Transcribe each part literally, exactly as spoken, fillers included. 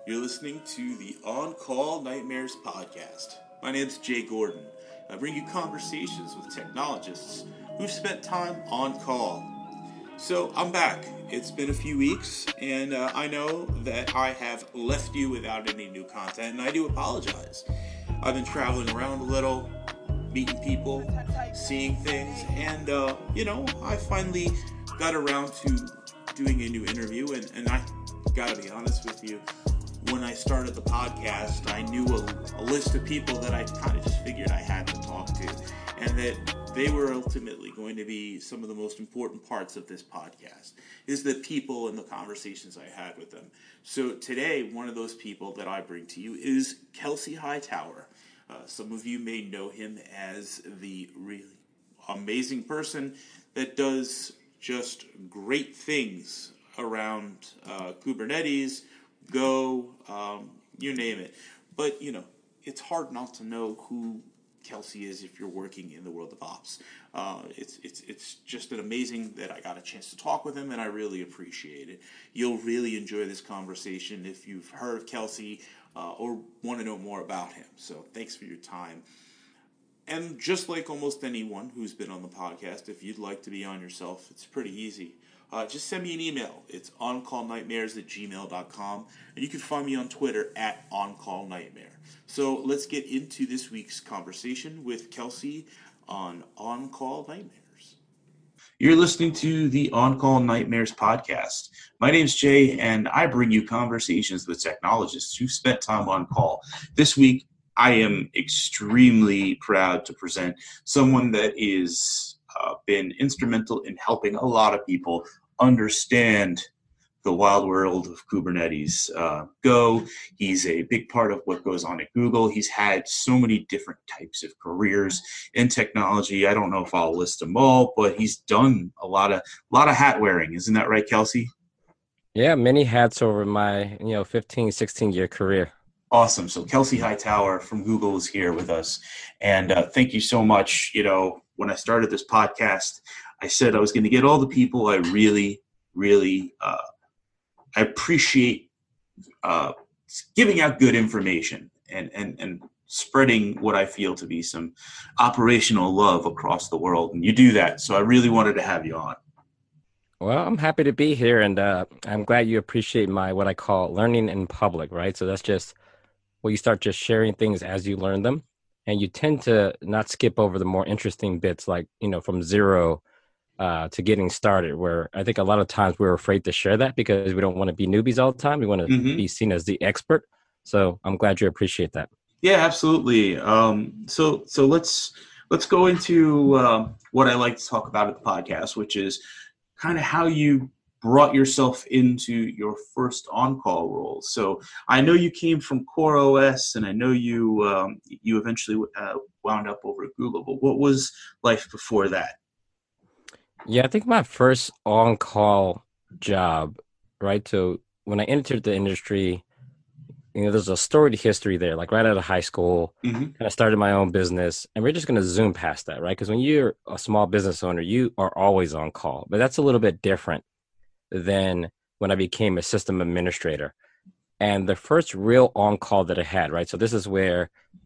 You're listening to the On Call Nightmares podcast. My name's Jay Gordon. I bring you conversations with technologists who've spent time on call. So I'm back. It's been a few weeks, and uh, I know that I have left you without any new content, and I do apologize. I've been traveling around a little, meeting people, seeing things, and uh, you know, I finally got around to doing a new interview, and, and I gotta be honest with you. When I started the podcast, I knew a, a list of people that I kind of just figured I had to talk to, and that they were ultimately going to be some of the most important parts of this podcast, is the people and the conversations I had with them. So today, one of those people that I bring to you is Kelsey Hightower. Uh, some of you may know him as the really amazing person that does just great things around uh, Kubernetes, Go, um, you name it. But, you know, it's hard not to know who Kelsey is if you're working in the world of ops. Uh, it's it's it's just an amazing that I got a chance to talk with him, and I really appreciate it. You'll really enjoy this conversation if you've heard of Kelsey uh, or want to know more about him. So thanks for your time. And just like almost anyone who's been on the podcast, if you'd like to be on yourself, it's pretty easy. Uh, just send me an email. It's oncallnightmares at gmail dot com. And you can find me on Twitter at oncallnightmare. So let's get into this week's conversation with Kelsey on On Call Nightmares. You're listening to the On Call Nightmares podcast. My name's Jay, and I bring you conversations with technologists who spent time on call. This week, I am extremely proud to present someone that is uh, been instrumental in helping a lot of people understand the wild world of Kubernetes. Uh, Go, he's a big part of what goes on at Google. He's had so many different types of careers in technology. I don't know if I'll list them all, but he's done a lot of a lot of hat wearing. Isn't that right, Kelsey? Yeah, many hats over my, you know, fifteen, sixteen year career. Awesome. So Kelsey Hightower from Google is here with us. And uh, thank you so much. You know, when I started this podcast, I said I was going to get all the people I really, really uh, I appreciate uh, giving out good information and, and, and spreading what I feel to be some operational love across the world. And you do that. So I really wanted to have you on. Well, I'm happy to be here, and uh, I'm glad you appreciate my what I call learning in public, right? So that's just where you start just sharing things as you learn them, and you tend to not skip over the more interesting bits, like, you know, from zero uh, to getting started, where I think a lot of times we're afraid to share that because we don't want to be newbies all the time. We want to Mm-hmm. be seen as the expert. So I'm glad you appreciate that. Yeah, absolutely. Um, so so let's let's go into um, what I like to talk about at the podcast, which is kind of how you brought yourself into your first on-call role. So I know you came from CoreOS, and I know you um, you eventually uh, wound up over at Google. But what was life before that? Yeah, I think my first on-call job, right? So when I entered the industry, you know, there's a storied history there. Like right out of high school, Mm-hmm. kind of started my own business, and we're just going to zoom past that, right? Because when you're a small business owner, you are always on call, but that's a little bit different than when I became a system administrator. And the first real on call that I had, right? So this is where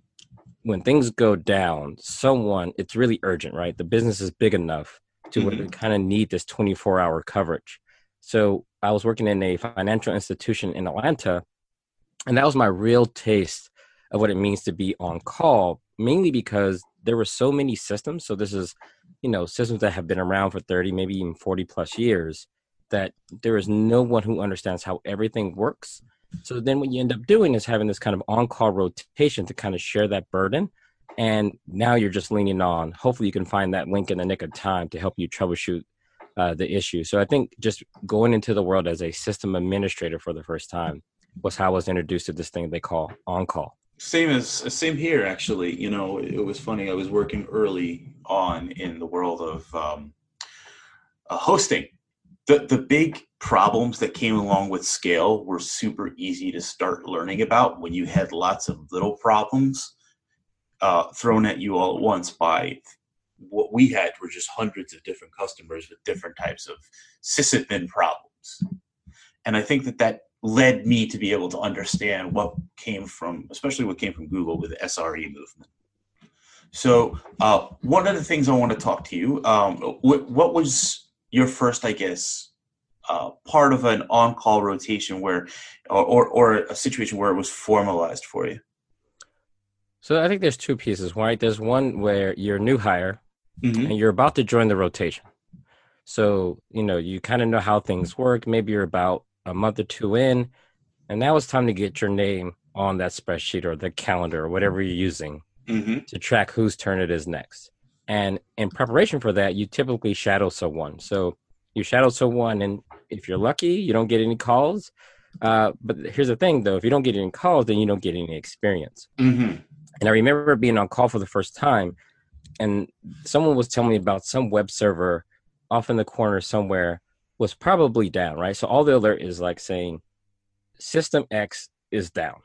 when things go down, someone, it's really urgent, right? The business is big enough to where they Mm-hmm. kind of need this twenty-four hour coverage. So I was working in a financial institution in Atlanta, and that was my real taste of what it means to be on call, mainly because there were so many systems. So this is, you know, systems that have been around for thirty, maybe even forty plus years, that there is no one who understands how everything works. So then what you end up doing is having this kind of on-call rotation to kind of share that burden. And now you're just leaning on, hopefully you can find that link in the nick of time to help you troubleshoot uh, the issue. So I think just going into the world as a system administrator for the first time was how I was introduced to this thing they call on call. Same as same here, actually. You know, it was funny. I was working early on in the world of um, uh, hosting. The the big problems that came along with scale were super easy to start learning about when you had lots of little problems uh, thrown at you all at once by what we had were just hundreds of different customers with different types of sysadmin problems. And I think that that led me to be able to understand what came from, especially what came from Google with the S R E movement. So uh, one of the things I want to talk to you, um, what, what was your first, I guess, uh, part of an on-call rotation where, or, or, or a situation where it was formalized for you? So I think there's two pieces, right? There's one where you're a new hire Mm-hmm. and you're about to join the rotation. So, you know, you kind of know how things work. Maybe you're about a month or two in, and now it's time to get your name on that spreadsheet or the calendar or whatever you're using Mm-hmm. to track whose turn it is next. And in preparation for that, you typically shadow someone. So you shadow someone, and if you're lucky, you don't get any calls. Uh, but here's the thing, though: if you don't get any calls, then you don't get any experience. Mm-hmm. And I remember being on call for the first time, and someone was telling me about some web server off in the corner somewhere was probably down, right? So all the alert is like saying system X is down.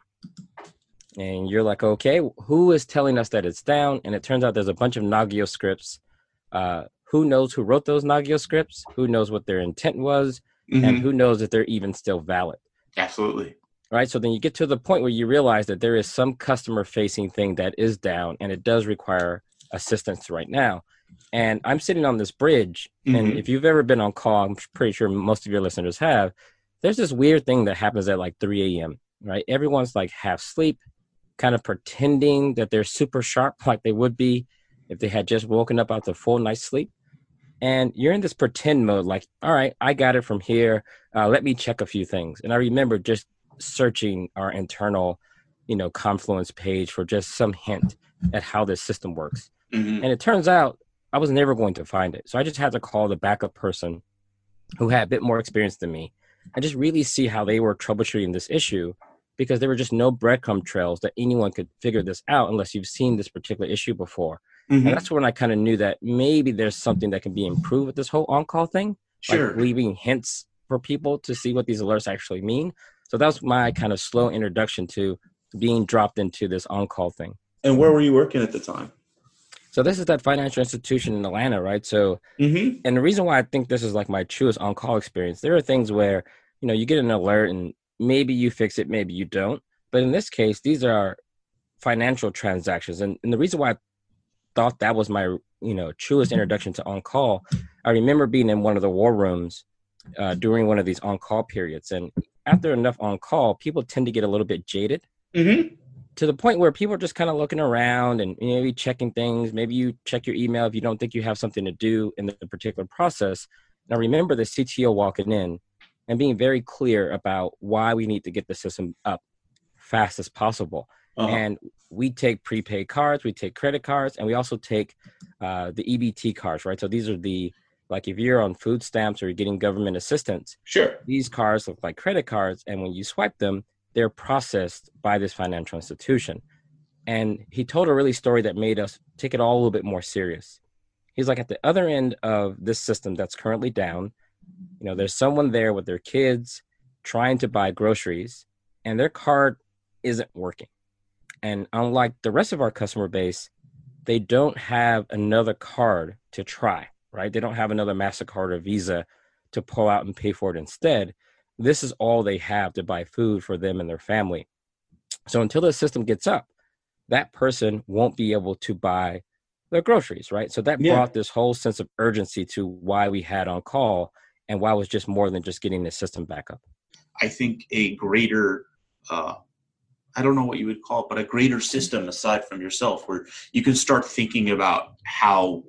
And you're like, okay, who is telling us that it's down? And it turns out there's a bunch of Nagio scripts. Uh, who knows who wrote those Nagio scripts? Who knows what their intent was? Mm-hmm. And who knows if they're even still valid? Absolutely. Right. So then you get to the point where you realize that there is some customer facing thing that is down and it does require assistance right now. And I'm sitting on this bridge. Mm-hmm. And if you've ever been on call, I'm pretty sure most of your listeners have, there's this weird thing that happens at like three a.m. right? Everyone's like half asleep, kind of pretending that they're super sharp like they would be if they had just woken up out the full night's sleep. And you're in this pretend mode, like, all right, I got it from here. Uh, let me check a few things. And I remember just searching our internal, you know, Confluence page for just some hint at how this system works. Mm-hmm. And it turns out I was never going to find it. So I just had to call the backup person who had a bit more experience than me and just really see how they were troubleshooting this issue, because there were just no breadcrumb trails that anyone could figure this out unless you've seen this particular issue before. Mm-hmm. And that's when I kind of knew that maybe there's something that can be improved with this whole on-call thing. Sure. Like leaving hints for people to see what these alerts actually mean. So that was my kind of slow introduction to being dropped into this on-call thing. And where were you working at the time? So this is that financial institution in Atlanta, right? So, mm-hmm. and the reason why I think this is like my truest on-call experience, there are things where, you know, you get an alert and maybe you fix it, maybe you don't. But in this case, these are financial transactions. And, and the reason why I thought that was my, you know, truest introduction to on-call, I remember being in one of the war rooms uh, during one of these on-call periods. And after enough on-call, people tend to get a little bit jaded. Mm-hmm. To the point where people are just kind of looking around and maybe checking things. Maybe you check your email if you don't think you have something to do in the particular process. And I remember the C T O walking in and being very clear about why we need to get the system up fast as possible. Uh-huh. And we take prepaid cards, we take credit cards, and we also take uh, the E B T cards, right? So these are the, like if you're on food stamps or you're getting government assistance, sure, these cards look like credit cards. And when you swipe them, they're processed by this financial institution. And he told a really story that made us take it all a little bit more serious. He's like, at the other end of this system that's currently down, you know, there's someone there with their kids trying to buy groceries and their card isn't working. And unlike the rest of our customer base, they don't have another card to try, right? They don't have another MasterCard or Visa to pull out and pay for it instead. This is all they have to buy food for them and their family. So until the system gets up, that person won't be able to buy their groceries, right? So that yeah. brought this whole sense of urgency to why we had on call and why it was just more than just getting the system back up. I think a greater, uh, I don't know what you would call it, but a greater system aside from yourself where you can start thinking about how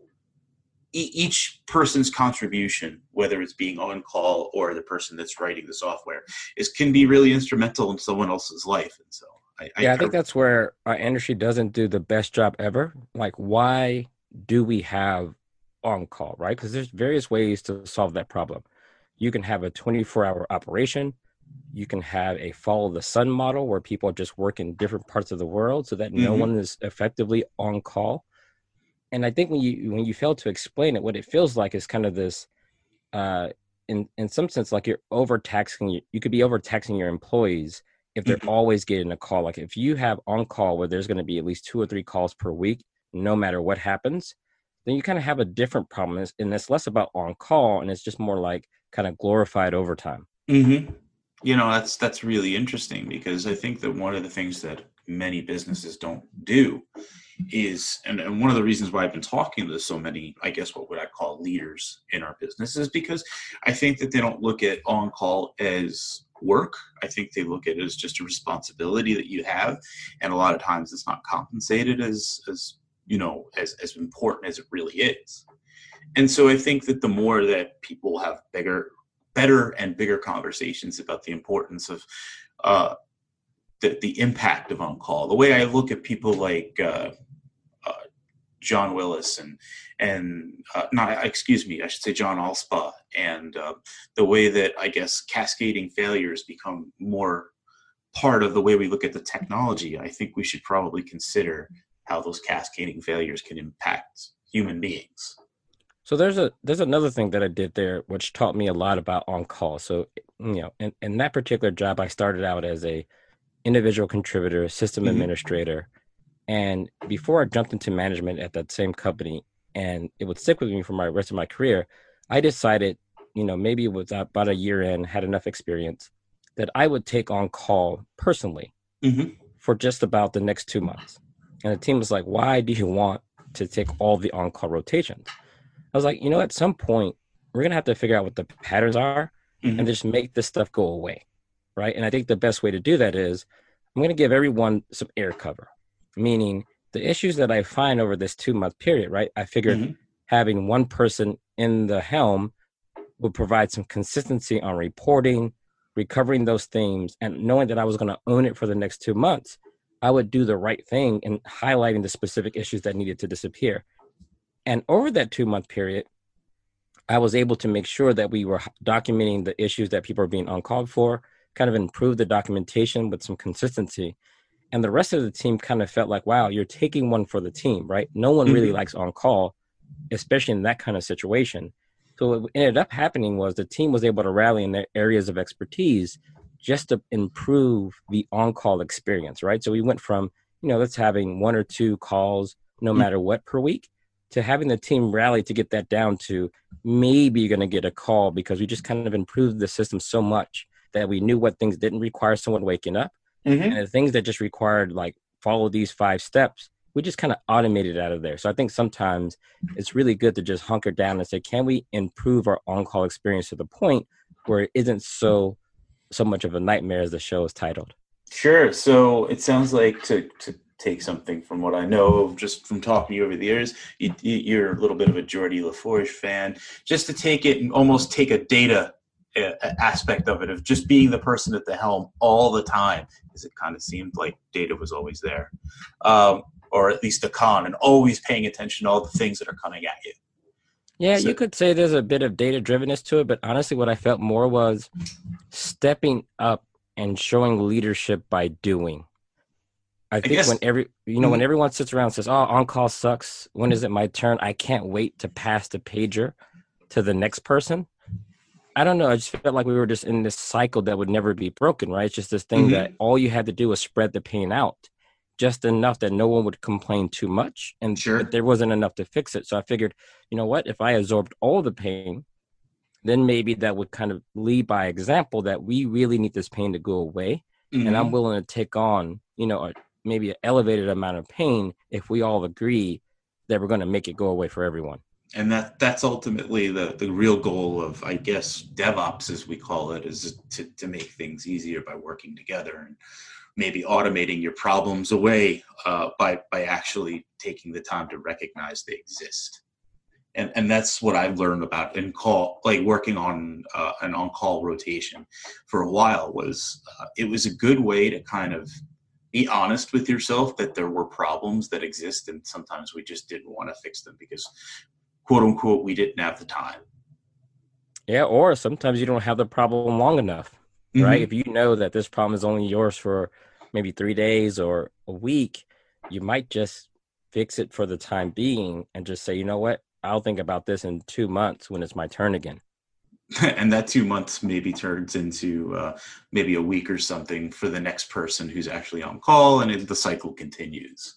each person's contribution, whether it's being on call or the person that's writing the software, is can be really instrumental in someone else's life. And so I, yeah, I, I think that's where our industry doesn't do the best job ever. Like, why do we have on call, right? Because there's various ways to solve that problem. You can have a twenty-four hour operation. You can have a follow the sun model where people just work in different parts of the world so that mm-hmm. no one is effectively on call. And I think when you when you fail to explain it, what it feels like is kind of this, uh, in in some sense, like you're overtaxing. You, you could be overtaxing your employees if they're mm-hmm. always getting a call. Like if you have on call where there's going to be at least two or three calls per week, no matter what happens, then you kind of have a different problem. And it's less about on call, and it's just more like kind of glorified overtime. Mm-hmm. You know, that's that's really interesting because I think that one of the things that many businesses don't do is, and, and one of the reasons why I've been talking to so many, I guess what would I call leaders in our business, is because I think that they don't look at on-call as work. I think they look at it as just a responsibility that you have. And a lot of times it's not compensated as, as you know, as, as important as it really is. And so I think that the more that people have bigger, better and bigger conversations about the importance of uh, the, the impact of on-call, the way I look at people like uh, uh, John Willis and, and uh, not, excuse me, I should say John Allspaw, and uh, the way that I guess cascading failures become more part of the way we look at the technology, I think we should probably consider how those cascading failures can impact human beings. So there's a there's another thing that I did there which taught me a lot about on call. So you know, in, in that particular job, I started out as a individual contributor, system Mm-hmm. administrator, and before I jumped into management at that same company, and it would stick with me for my rest of my career, I decided, you know, maybe it was about a year in, had enough experience, that I would take on call personally Mm-hmm. for just about the next two months. And the team was like, "Why do you want to take all the on call rotations?" I was like, you know, at some point, we're going to have to figure out what the patterns are Mm-hmm. and just make this stuff go away. Right. And I think the best way to do that is I'm going to give everyone some air cover, meaning the issues that I find over this two month period. Right. I figured Mm-hmm. having one person in the helm would provide some consistency on reporting, recovering those themes, and knowing that I was going to own it for the next two months, I would do the right thing in highlighting the specific issues that needed to disappear. And over that two month period, I was able to make sure that we were documenting the issues that people are being on call for, kind of improve the documentation with some consistency. And the rest of the team kind of felt like, wow, you're taking one for the team, right? No one really Mm-hmm. likes on call, especially in that kind of situation. So what ended up happening was the team was able to rally in their areas of expertise just to improve the on call experience, right? So we went from, you know, let's having one or two calls no matter what per week, to having the team rally to get that down to maybe you're going to get a call, because we just kind of improved the system so much that we knew what things didn't require someone waking up, Mm-hmm. and the things that just required like follow these five steps, we just kind of automated out of there. So I think sometimes it's really good to just hunker down and say, can we improve our on-call experience to the point where it isn't so so much of a nightmare as the show is titled? Sure. So it sounds like, to, to take something from what I know just from talking to you over the years, you, you're a little bit of a Geordie LaForge fan. Just to take it and almost take a data uh, aspect of it, of just being the person at the helm all the time, because it kind of seemed like data was always there, um, or at least a con, and always paying attention to all the things that are coming at you. Yeah, So, you could say there's a bit of data drivenness to it, but honestly, what I felt more was stepping up and showing leadership by doing. I I think guess. when every, you know, when Mhm. everyone sits around and says, "Oh, on call sucks. When is it my turn? I can't wait to pass the pager to the next person." I don't know. I just felt like we were just in this cycle that would never be broken, right? It's just this thing that Mhm. all you had to do was spread the pain out just enough that no one would complain too much, and but Sure. there wasn't enough to fix it. So I figured, you know what? If I absorbed all the pain, then maybe that would kind of lead by example that we really need this pain to go away. And I'm Mhm. willing to take on, you know, a, maybe an elevated amount of pain if we all agree that we're going to make it go away for everyone. And that that's ultimately the, the real goal of, I guess, DevOps, as we call it, is to, to make things easier by working together and maybe automating your problems away uh, by by actually taking the time to recognize they exist. And and that's what I've learned about in call, like working on uh, an on-call rotation for a while, was uh, it was a good way to kind of be honest with yourself that there were problems that exist, and sometimes we just didn't want to fix them because, quote unquote, we didn't have the time. Yeah, or sometimes you don't have the problem long enough, right? Mm-hmm. If you know that this problem is only yours for maybe three days or a week, you might just fix it for the time being and just say, you know what, I'll think about this in two months when it's my turn again. And that two months maybe turns into uh, maybe a week or something for the next person who's actually on call, and it, the cycle continues.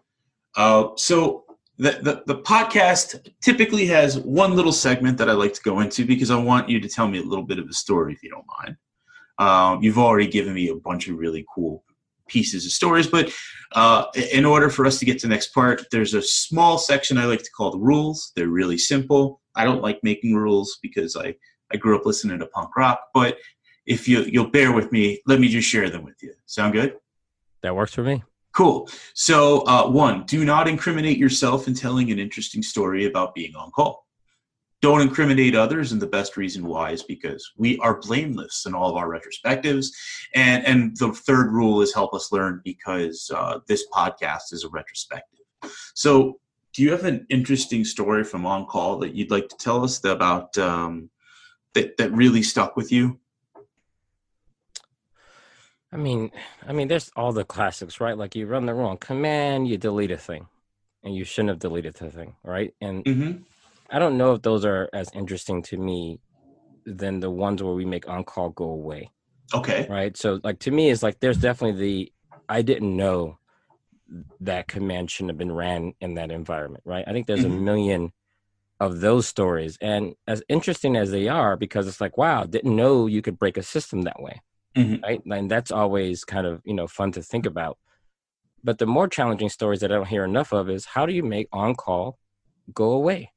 Uh, so the, the the podcast typically has one little segment that I like to go into because I want you to tell me a little bit of a story, if you don't mind. Um, you've already given me a bunch of really cool pieces of stories, but uh, in order for us to get to the next part, there's a small section I like to call the rules. They're really simple. I don't like making rules because I, I grew up listening to punk rock, but if you, you'll bear with me, let me just share them with you. Sound good? That works for me. Cool. So uh, one, do not incriminate yourself in telling an interesting story about being on call. Don't incriminate others, and the best reason why is because we are blameless in all of our retrospectives. And and the third rule is help us learn, because uh, this podcast is a retrospective. So do you have an interesting story from on call that you'd like to tell us about um, that, that really stuck with you? I mean, I mean, there's all the classics, right? Like you run the wrong command, you delete a thing, and you shouldn't have deleted the thing, right? And Mm-hmm. I don't know if those are as interesting to me than the ones where we make on-call go away. Okay. Right. So like to me, it's like there's definitely the I didn't know that command shouldn't have been ran in that environment. Right. I think there's Mm-hmm. a million of those stories. And as interesting as they are, because it's like, wow, didn't know you could break a system that way. Mm-hmm. Right. And that's always kind of, you know, fun to think about. But the more challenging stories that I don't hear enough of is how do you make on-call go away?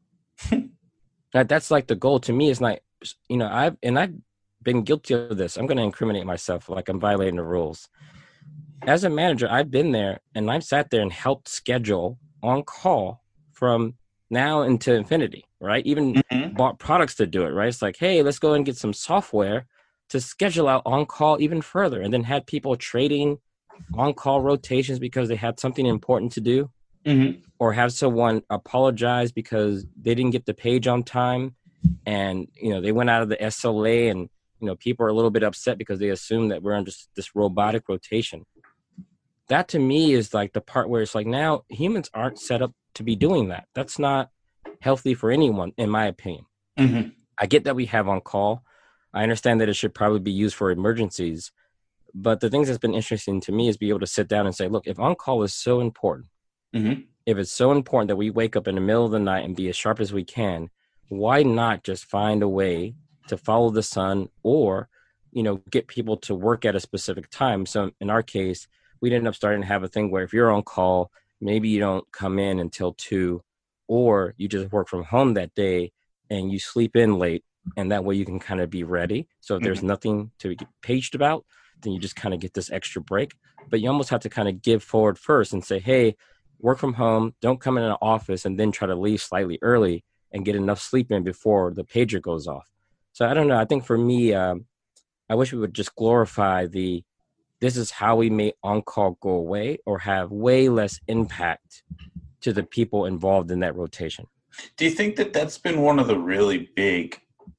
That that's like the goal to me. Is not, you know, I've and I've been guilty of this. I'm going to incriminate myself like I'm violating the rules. As a manager, I've been there and I've sat there and helped schedule on call from now into infinity, right? Even Mm-hmm. bought products to do it, right? It's like, hey, let's go and get some software to schedule out on call even further, and then had people trading on call rotations because they had something important to do. Mm-hmm. Or have someone apologize because they didn't get the page on time, and you know they went out of the S L A, and you know people are a little bit upset because they assume that we're on just this robotic rotation. That to me is like the part where it's like, now humans aren't set up to be doing that. That's not healthy for anyone, in my opinion. Mm-hmm. I get that we have on call. I understand that it should probably be used for emergencies, but the things that's been interesting to me is be able to sit down and say, look, if on call is so important, Mm-hmm. if it's so important that we wake up in the middle of the night and be as sharp as we can, why not just find a way to follow the sun, or, you know, get people to work at a specific time? So in our case, we'd end up starting to have a thing where if you're on call, maybe you don't come in until two, or you just work from home that day and you sleep in late, and that way you can kind of be ready. So if Mm-hmm. there's nothing to get paged about, then you just kind of get this extra break. But you almost have to kind of give forward first and say, hey, work from home, don't come in an office and then try to leave slightly early and get enough sleep in before the pager goes off. So I don't know. I think for me, um, I wish we would just glorify the, this is how we make on-call go away, or have way less impact to the people involved in that rotation. Do you think that that's been one of the really big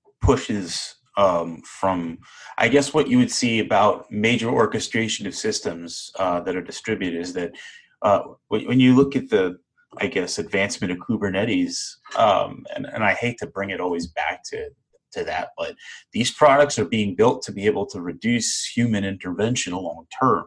pushes um, from, I guess, what you would see about major orchestration of systems uh, that are distributed is that uh, when you look at the, I guess, advancement of Kubernetes, um, and, and I hate to bring it always back to, to that, but these products are being built to be able to reduce human intervention long term.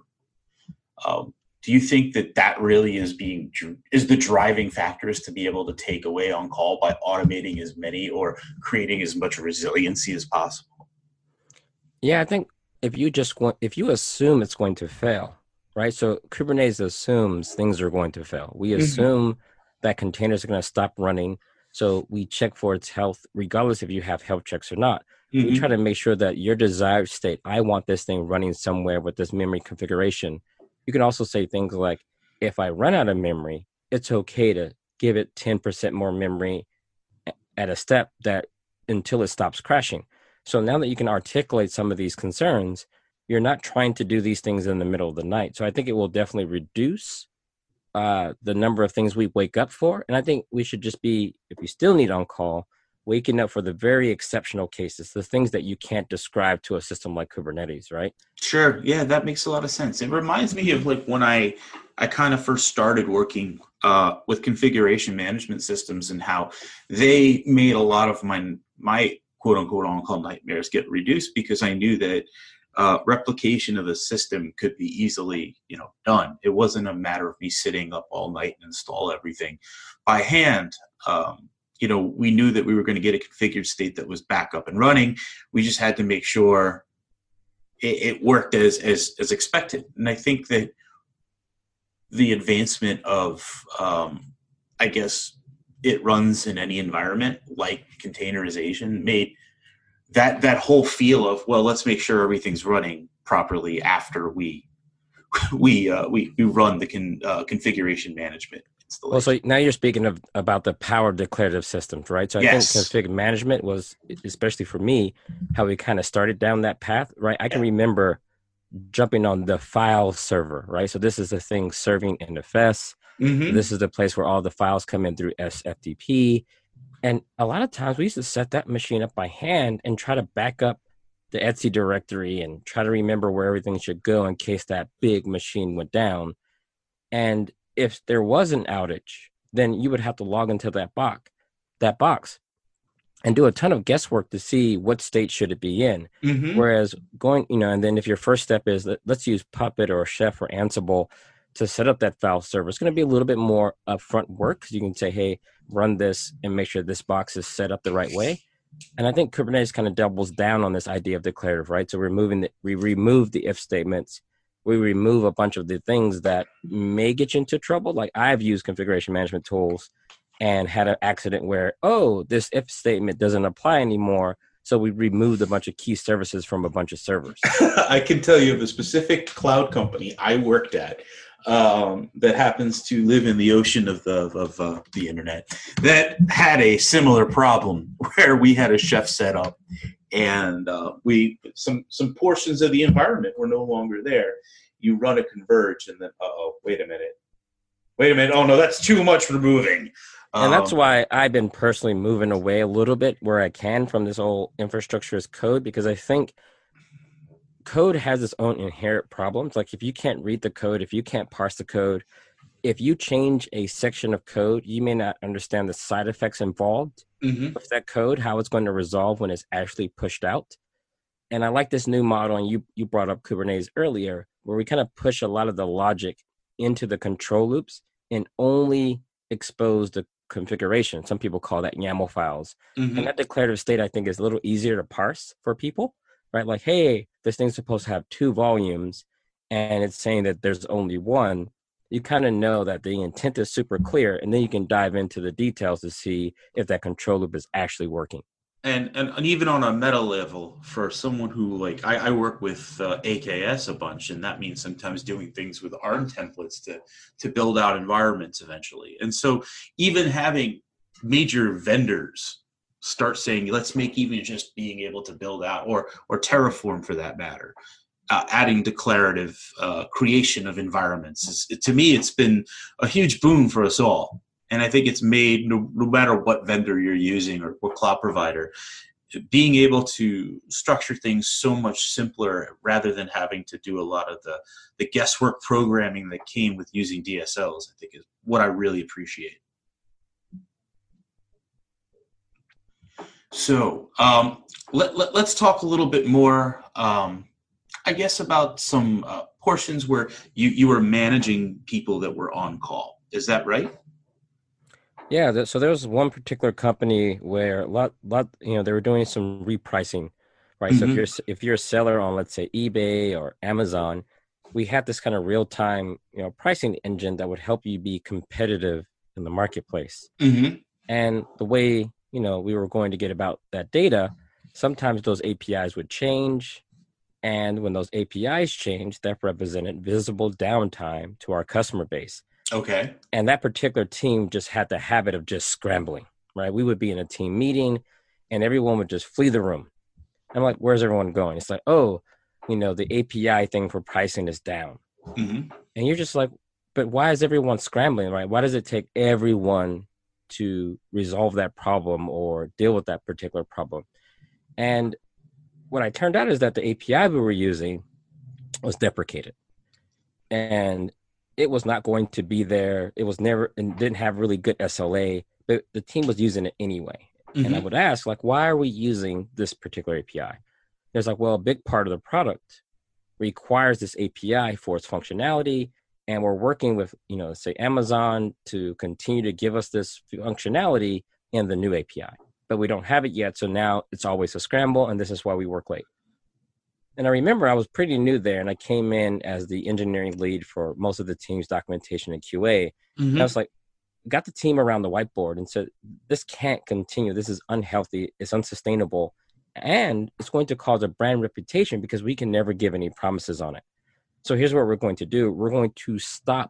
Um, do you think that that really is being is the driving factors to be able to take away on call by automating as many or creating as much resiliency as possible? Yeah, I think if you just want, if you assume it's going to fail, right? So Kubernetes assumes things are going to fail. We assume mm-hmm. that containers are going to stop running. So we check for its health, regardless if you have health checks or not. Mm-hmm. We try to make sure that your desired state, I want this thing running somewhere with this memory configuration. You can also say things like, if I run out of memory, it's okay to give it ten percent more memory at a step that until it stops crashing. So now that you can articulate some of these concerns, you're not trying to do these things in the middle of the night. So I think it will definitely reduce uh, the number of things we wake up for. And I think we should just be, if you still need on call, waking up for the very exceptional cases, the things that you can't describe to a system like Kubernetes, right? Sure. Yeah, that makes a lot of sense. It reminds me of like when I, I kind of first started working uh, with configuration management systems, and how they made a lot of my, my quote unquote on-call nightmares get reduced, because I knew that uh, replication of the system could be easily, you know, done. It wasn't a matter of me sitting up all night and install everything by hand. Um, you know, we knew that we were going to get a configured state that was back up and running. We just had to make sure it, it worked as, as, as expected. And I think that the advancement of, um, I guess, it runs in any environment like containerization made that that whole feel of, well, let's make sure everything's running properly after we we uh, we, we run the con, uh, configuration management installation. Well, so now you're speaking of about the power of declarative systems, right? So I yes. think config management was, especially for me, how we kind of started down that path, right? I can yeah. remember jumping on the file server, right? So this is the thing serving N F S. Mm-hmm. This is the place where all the files come in through S F T P. And a lot of times we used to set that machine up by hand and try to back up the Etsy directory and try to remember where everything should go in case that big machine went down. And if there was an outage, then you would have to log into that box, that box and do a ton of guesswork to see what state should it be in. Mm-hmm. Whereas going, you know, and then if your first step is, let's use Puppet or Chef or Ansible to set up that file server, it's going to be a little bit more upfront work because you can say, hey, run this and make sure this box is set up the right way. And I think Kubernetes kind of doubles down on this idea of declarative, right? So removing the, we remove the if statements. We remove a bunch of the things that may get you into trouble. Like I've used configuration management tools and had an accident where, oh, this if statement doesn't apply anymore. So we removed a bunch of key services from a bunch of servers. I can tell you of a specific cloud company I worked at um, that happens to live in the ocean of the of uh, the internet that had a similar problem where we had a chef set up and uh, we some some portions of the environment were no longer there. You run a converge and then, uh-oh, wait a minute. Wait a minute. Oh, no, that's too much removing. And that's why I've been personally moving away a little bit where I can from this whole infrastructure as code, because I think code has its own inherent problems. Like if you can't read the code, if you can't parse the code, if you change a section of code, you may not understand the side effects involved mm-hmm. with that code, how it's going to resolve when it's actually pushed out. And I like this new model, and you, you brought up Kubernetes earlier, where we kind of push a lot of the logic into the control loops and only expose the configuration. Some people call that YAML files. Mm-hmm. And that declarative state, I think, is a little easier to parse for people, right? Like, hey, this thing's supposed to have two volumes and it's saying that there's only one. You kind of know that the intent is super clear, and then you can dive into the details to see if that control loop is actually working. And, and and even on a meta level, for someone who, like, I, I work with uh, A K S a bunch, and that means sometimes doing things with A R M templates to to build out environments eventually. And so even having major vendors start saying, let's make even just being able to build out, or or Terraform for that matter, uh, adding declarative uh, creation of environments, is, to me, it's been a huge boon for us all. And I think it's made, no, no matter what vendor you're using or what cloud provider, being able to structure things so much simpler rather than having to do a lot of the, the guesswork programming that came with using D S Ls, I think is what I really appreciate. So um, let, let, let's talk a little bit more, um, I guess, about some uh, portions where you, you were managing people that were on call. Is that right? Yeah, so there was one particular company where a lot, lot, you know, they were doing some repricing, right? Mm-hmm. So if you're if you're a seller on, let's say, eBay or Amazon, we had this kind of real time, you know, pricing engine that would help you be competitive in the marketplace. Mm-hmm. And the way, you know, we were going to get about that data, sometimes those A P Is would change, and when those A P Is changed, that represented visible downtime to our customer base. Okay. And that particular team just had the habit of just scrambling, right? We would be in a team meeting and everyone would just flee the room. I'm like, where's everyone going? It's like, oh, you know, the A P I thing for pricing is down. Mm-hmm. And you're just like, but why is everyone scrambling, right? Why does it take everyone to resolve that problem or deal with that particular problem? And what I turned out is that the A P I we were using was deprecated. And it was not going to be there. It was never, and didn't have really good S L A, but the team was using it anyway. Mm-hmm. And I would ask, like, why are we using this particular A P I? There's like, well, a big part of the product requires this A P I for its functionality. And we're working with, you know, say Amazon to continue to give us this functionality in the new A P I, but we don't have it yet. So now it's always a scramble. And this is why we work late. And I remember I was pretty new there, and I came in as the engineering lead for most of the team's documentation and Q A. And I Mm-hmm. was like, got the team around the whiteboard and said, this can't continue. This is unhealthy. It's unsustainable. And it's going to cause a brand reputation because we can never give any promises on it. So here's what we're going to do. We're going to stop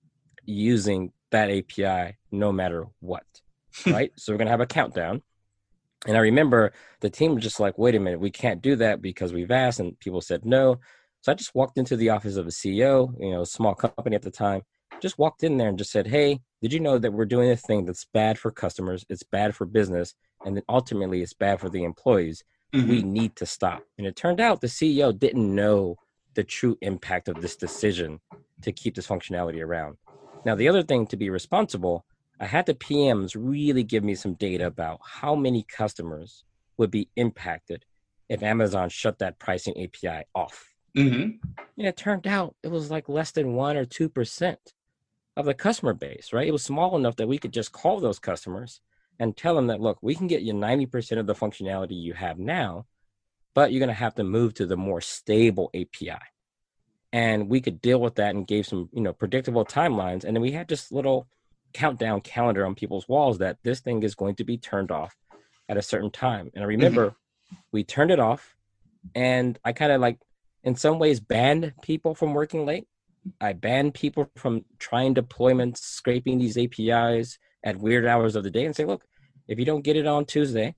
using that A P I no matter what, right? So we're going to have a countdown. And I remember the team was just like, wait a minute, we can't do that because we've asked and people said no. So I just walked into the office of a C E O, you know, a small company at the time, just walked in there and just said, hey, did you know that we're doing a thing that's bad for customers? It's bad for business. And then ultimately it's bad for the employees. Mm-hmm. We need to stop. And it turned out the C E O didn't know the true impact of this decision to keep this functionality around. Now, the other thing to be responsible, I had the P Ms really give me some data about how many customers would be impacted if Amazon shut that pricing A P I off. Mm-hmm. And it turned out it was like less than one or two percent of the customer base, right? It was small enough that we could just call those customers and tell them that, look, we can get you ninety percent of the functionality you have now, but you're going to have to move to the more stable A P I. And we could deal with that and gave some, you know, predictable timelines. And then we had this little countdown calendar on people's walls that this thing is going to be turned off at a certain time. And I remember mm-hmm. we turned it off, and I kind of like, in some ways, banned people from working late. I banned people from trying deployments, scraping these A P Is at weird hours of the day, and say, look, if you don't get it on Tuesday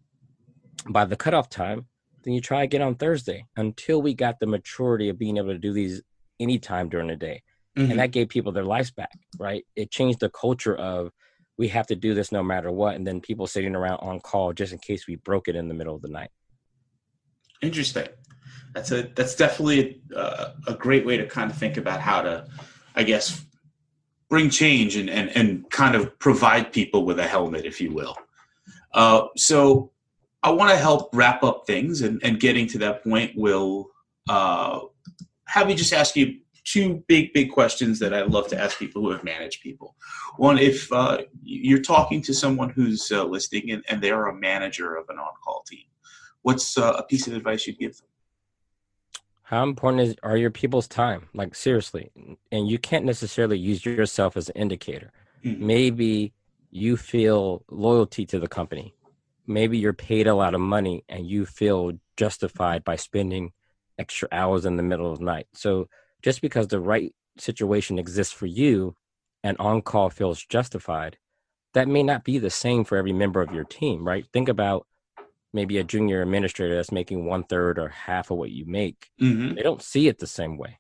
by the cutoff time, then you try again on Thursday until we got the maturity of being able to do these anytime during the day. Mm-hmm. And that gave people their lives back, right? It changed the culture of we have to do this no matter what. And then people sitting around on call just in case we broke it in the middle of the night. Interesting. That's a that's definitely a, a great way to kind of think about how to, I guess, bring change and, and, and kind of provide people with a helmet, if you will. Uh, so I want to help wrap up things, and, and getting to that point, we'll uh, have me just ask you two big, big questions that I love to ask people who have managed people. One, if uh, you're talking to someone who's uh, listening and, and they're a manager of an on-call team, what's uh, a piece of advice you'd give them? How important is are your people's time? Like, seriously. And you can't necessarily use yourself as an indicator. Mm-hmm. Maybe you feel loyalty to the company. Maybe you're paid a lot of money and you feel justified by spending extra hours in the middle of the night. So just because the right situation exists for you and on-call feels justified, that may not be the same for every member of your team, right? Think about maybe a junior administrator that's making one third or half of what you make. Mm-hmm. They don't see it the same way.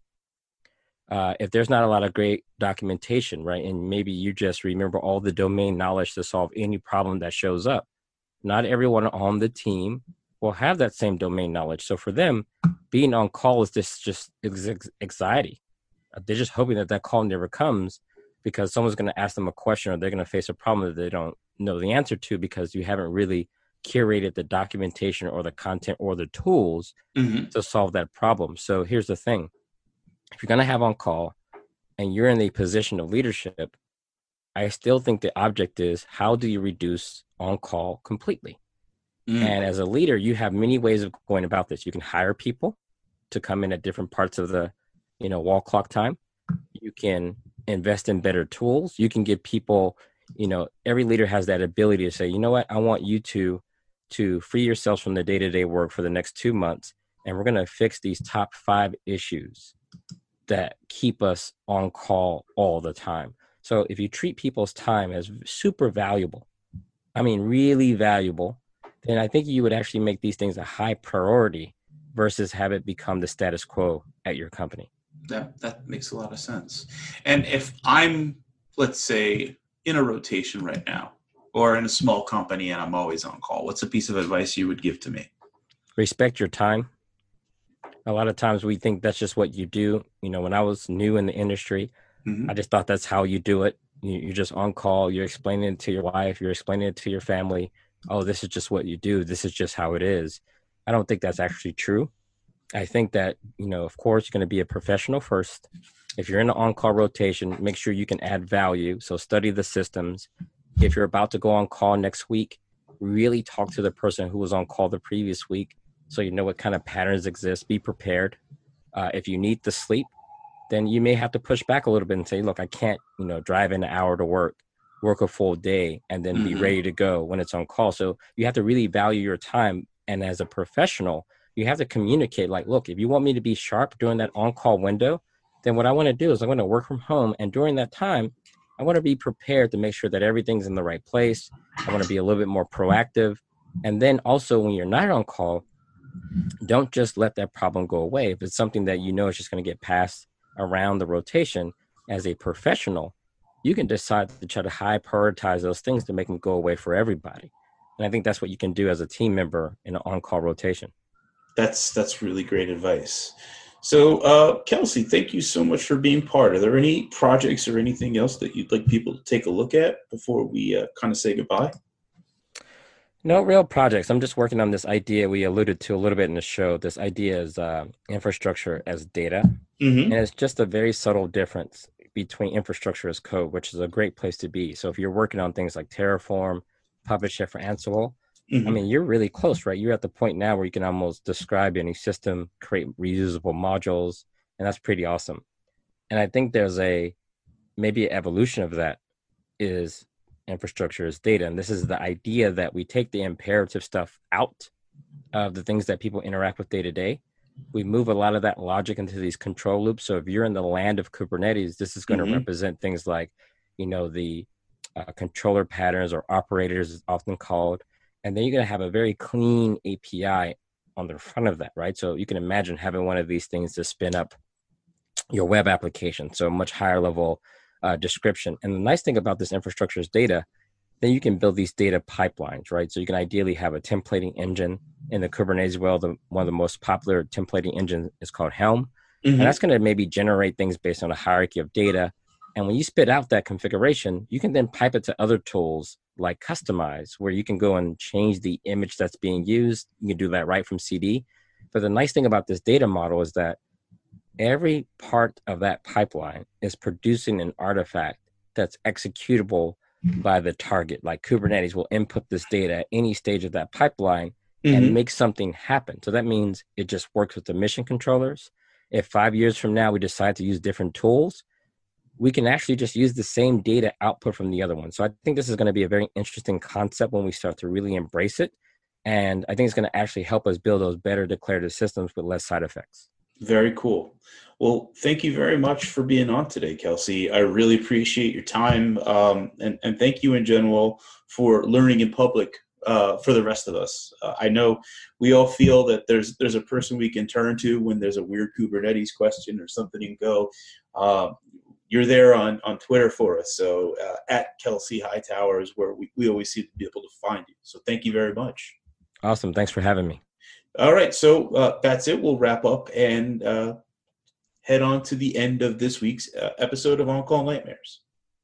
Uh, if there's not a lot of great documentation, right? And maybe you just remember all the domain knowledge to solve any problem that shows up. Not everyone on the team will have that same domain knowledge. So for them, being on call is just, just anxiety. They're just hoping that that call never comes because someone's going to ask them a question or they're going to face a problem that they don't know the answer to because you haven't really curated the documentation or the content or the tools mm-hmm. to solve that problem. So here's the thing. If you're going to have on call and you're in the position of leadership, I still think the object is how do you reduce on call completely? Mm. And as a leader, you have many ways of going about this. You can hire people to come in at different parts of the, you know, wall clock time. You can invest in better tools. You can give people, you know, every leader has that ability to say, you know what, I want you to, to free yourselves from the day-to-day work for the next two months. And we're going to fix these top five issues that keep us on call all the time. So if you treat people's time as super valuable, I mean, really valuable, then I think you would actually make these things a high priority versus have it become the status quo at your company. That that makes a lot of sense. And if I'm, let's say, in a rotation right now, or in a small company and I'm always on call, what's a piece of advice you would give to me? Respect your time. A lot of times we think that's just what you do. You know, when I was new in the industry, mm-hmm. I just thought that's how you do it. You, you're just on call. You're explaining it to your wife. You're explaining it to your family. Oh, this is just what you do. This is just how it is. I don't think that's actually true. I think that, you know, of course, you're going to be a professional first. If you're in an on-call rotation, make sure you can add value. So study the systems. If you're about to go on call next week, really talk to the person who was on call the previous week so you know what kind of patterns exist. Be prepared. Uh, if you need to sleep, then you may have to push back a little bit and say, look, I can't, you know, drive in an hour to work, work a full day, and then be Mm-hmm. ready to go when it's on call. So you have to really value your time. And as a professional, you have to communicate like, look, if you want me to be sharp during that on-call window, then what I want to do is I'm going to work from home. And during that time, I want to be prepared to make sure that everything's in the right place. I want to be a little bit more proactive. And then also when you're not on call, don't just let that problem go away. If it's something that you know is just going to get passed around the rotation, as a professional, you can decide to try to high prioritize those things to make them go away for everybody. And I think that's what you can do as a team member in an on-call rotation. That's that's really great advice. So, uh, Kelsey, thank you so much for being part. Are there any projects or anything else that you'd like people to take a look at before we uh, kind of say goodbye? No real projects. I'm just working on this idea we alluded to a little bit in the show. This idea is uh, infrastructure as data. Mm-hmm. And it's just a very subtle difference between infrastructure as code, which is a great place to be. So if you're working on things like Terraform, Puppet Chef, or Ansible, Mm-hmm. I mean, you're really close, right? You're at the point now where you can almost describe any system, create reusable modules, and that's pretty awesome. And I think there's a maybe an evolution of that is infrastructure as data. And this is the idea that we take the imperative stuff out of the things that people interact with day to day. We move a lot of that logic into these control loops. So if you're in the land of Kubernetes, this is going Mm-hmm. to represent things like, you know, the uh, controller patterns or operators is often called. And then you're going to have a very clean A P I on the front of that, right? So you can imagine having one of these things to spin up your web application. So a much higher level uh, description. And the nice thing about this infrastructure is data, then you can build these data pipelines, right? So you can ideally have a templating engine in the Kubernetes world. The, one of the most popular templating engines is called Helm. Mm-hmm. And that's going to maybe generate things based on a hierarchy of data. And when you spit out that configuration, you can then pipe it to other tools like Kustomize, where you can go and change the image that's being used. You can do that right from C D. But the nice thing about this data model is that every part of that pipeline is producing an artifact that's executable by the target. Like Kubernetes will input this data at any stage of that pipeline Mm-hmm. and make something happen. So that means it just works with the mission controllers. If five years from now we decide to use different tools, we can actually just use the same data output from the other one. So I think this is going to be a very interesting concept when we start to really embrace it. And I think it's going to actually help us build those better declarative systems with less side effects. Very cool. Well, thank you very much for being on today, Kelsey. I really appreciate your time, um, and, and thank you in general for learning in public uh, for the rest of us. Uh, I know we all feel that there's there's a person we can turn to when there's a weird Kubernetes question or something and go. Uh, you're there on, on Twitter for us. So uh, at Kelsey Hightower is where we, we always seem to be able to find you. So thank you very much. Awesome. Thanks for having me. All right, so uh, that's it. We'll wrap up and uh, head on to the end of this week's uh, episode of On Call Nightmares.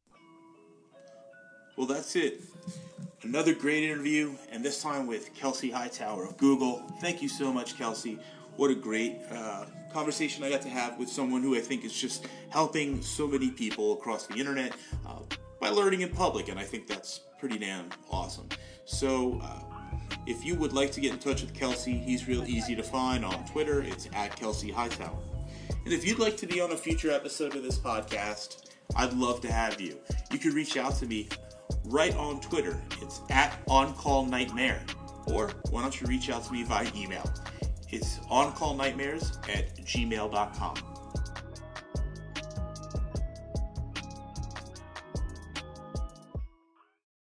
Well, that's it. Another great interview, and this time with Kelsey Hightower of Google. Thank you so much, Kelsey. What a great uh, conversation I got to have with someone who I think is just helping so many people across the internet uh, by learning in public, and I think that's pretty damn awesome. So, uh, if you would like to get in touch with Kelsey, he's real easy to find on Twitter. It's at Kelsey Hightower. And if you'd like to be on a future episode of this podcast, I'd love to have you. You can reach out to me right on Twitter. It's at OnCallNightmare. Or why don't you reach out to me via email? It's oncallnightmares at gmail dot com.